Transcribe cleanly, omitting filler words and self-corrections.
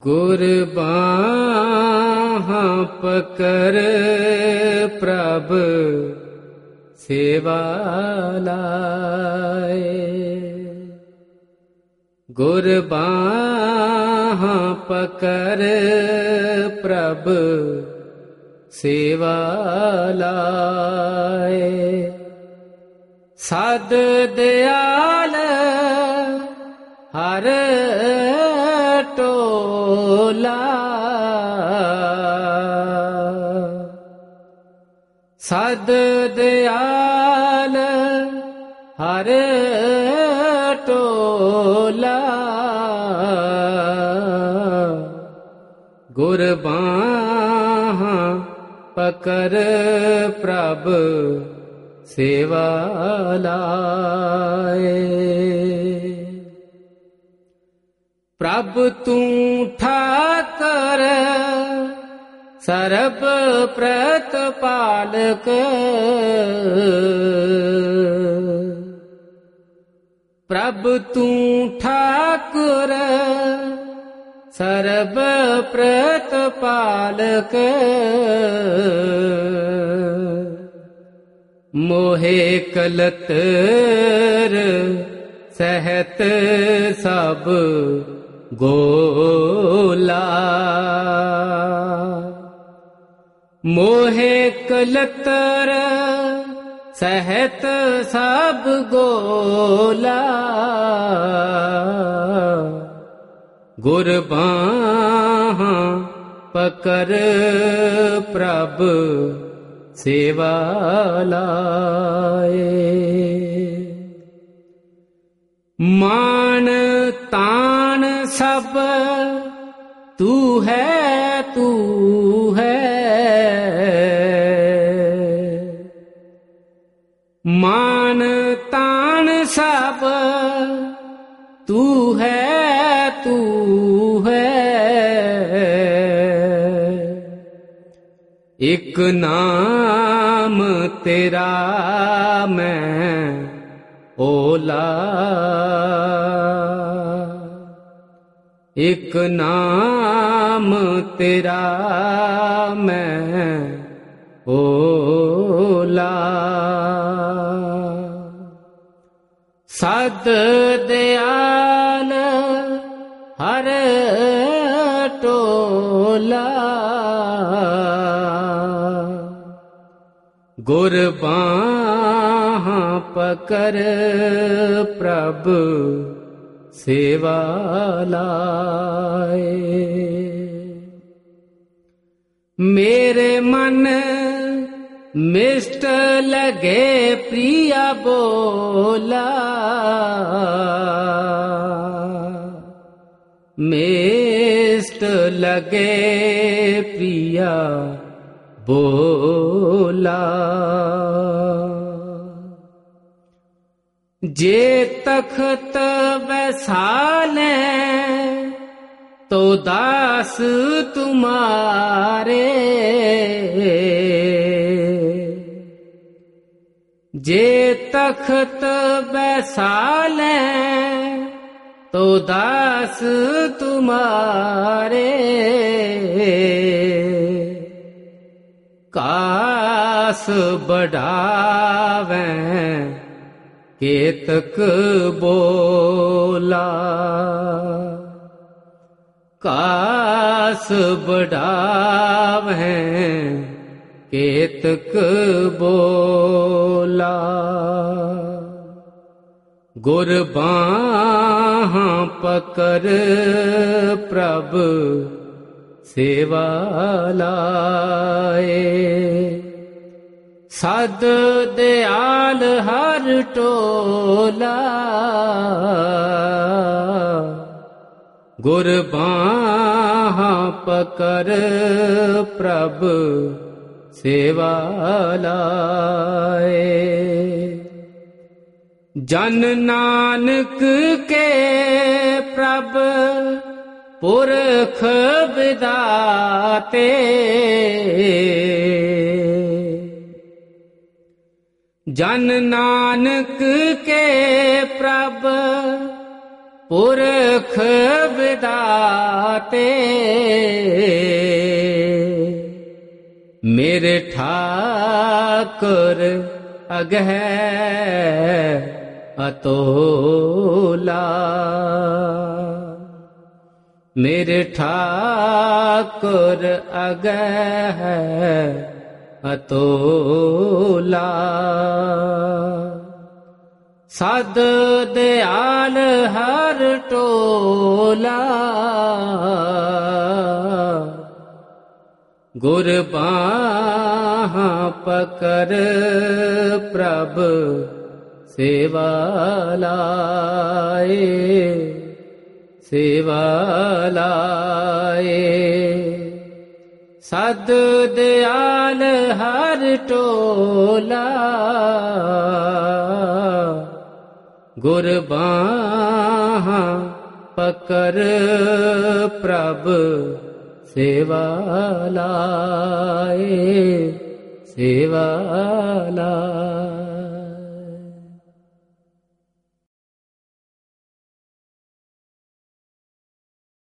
ਗੁਰ ਬਾਹਾਂ ਪਕਰ ਪ੍ਰਭ ਸੇਵਾ ਲਾਏ। ਗੁਰ ਬਾਹਾਂ ਪਕਰ ਪ੍ਰਭ ਸੇਵਾ ਲਾਏ। ਸਦ ਦਿਆਲ ਹਰ ਟੋਲਾ, ਸਦ ਦਿਆਲ ਹਰ ਟੋਲਾ। ਗੁਰ ਬਾਹਾਂ ਪਕਰ ਪ੍ਰਭ ਸੇਵਾ ਲਾਏ। ਪ੍ਰਭ ਤੂੰ ਠਾਕਰ ਸਰਬ ਪ੍ਰਤਪਾਲਕ, ਪ੍ਰਭ ਤੂੰ ਠਾਕੁਰ ਸਰਬ ਪ੍ਰਤਪਾਲਕ। ਮੋਹਿ ਕਲਤਰ ਸਹਿਤ ਸਭ ਗੋਲਾ, ਮੋਹਿ ਕਲਤਰ ਸਹਿਤ ਸਭ ਗੋਲਾ। ਗੁਰ ਬਾਹਾਂ ਪਕਰ ਪ੍ਰਭ ਸੇਵਾ ਲਾਏ। ਮਾਨ ਤਾਨ ਸਭ ਤੂੰ ਹੈ, ਤੂੰ ਹੈ। ਮਾਨ ਤਾਨ ਸਭ ਤੂੰ ਹੈ, ਤੂੰ ਹੈ। ਇਕ ਨਾਮ ਤੇਰਾ ਮੈਂ ਓਲਾ, ਇਕ ਨਾਮ ਤੇਰਾ ਮੈਂ ਓਲਾ। ਸਦ ਦਿਆਲ ਹਰ ਟੋਲਾ। ਗੁਰ ਬਾਹਾਂ ਪਕਰ ਪ੍ਰਭ ਸੇਵਾ ਲਾਏ। ਮੇਰੇ ਮਨ ਮਿਸ਼ਟ ਲਗੇ ਪ੍ਰਿਆ ਬੋਲਾ, ਮਿਸ਼ਟ ਲਗੇ ਪ੍ਰਿਆ ਬੋਲਾ। ਜੇ ਤਖਤ ਬੈਸਾਲੇ ਤੋ ਦਾਸ ਤੁਮਾਰੇ, ਜੇ ਤਖਤ ਬੈਸਾਲੇ ਤੋ ਦਾਸ ਤੁਮਾਰੇ। ਕਾਸ ਬੜਾਵੈਂ ਕੇਤਕ ਬੋਲਾ, ਕਾਸ ਬੜਾਵੈਂ ਕੇਤਕ ਬੋਲਾ। ਗੁਰ ਬਾਹਾਂ ਪਕਰ ਪ੍ਰਭ ਸੇਵਾ ਲਾਏ। ਸਦ ਦਿਆਲ ਹਰ ਟੋਲਾ, ਗੁਰ ਬਾਹਾਂ ਪਕਰ ਪ੍ਰਭ ਸੇਵਾ ਲਾਏ। ਜਨ ਨਾਨਕ ਕੇ ਪ੍ਰਭ ਪੁਰਖ ਵਿਦਾਤੇ, ਜਨ ਨਾਨਕ ਕੇ ਪ੍ਰਭ ਪੁਰਖ ਵਿਦਾਤੇ ਮੇਰੇ ਠਾਕੁਰ ਅਗਹਿ ਅਤੋਲਾ ਮੇਰੇ ਠਾਕੁਰ ਅਗਹਿ ਅਤੋਲਾ ਸਦ ਦਿਆਲ ਹਰ ਟੋਲਾ ਗੁਰ ਬਾਹਾਂ ਪਕਰ ਪ੍ਰਭ ਸੇਵਾ ਲਾਏ ਸੇਵਾ ਲਾਏ ਸਦ ਦਿਆਲ ਹਰ ਟੋਲਾ ਗੁਰ ਬਾਹਾਂ ਪਕਰ ਪ੍ਰਭ ਸੇਵਾ ਲਾਏ ਸੇਵਾ ਲਾਏ।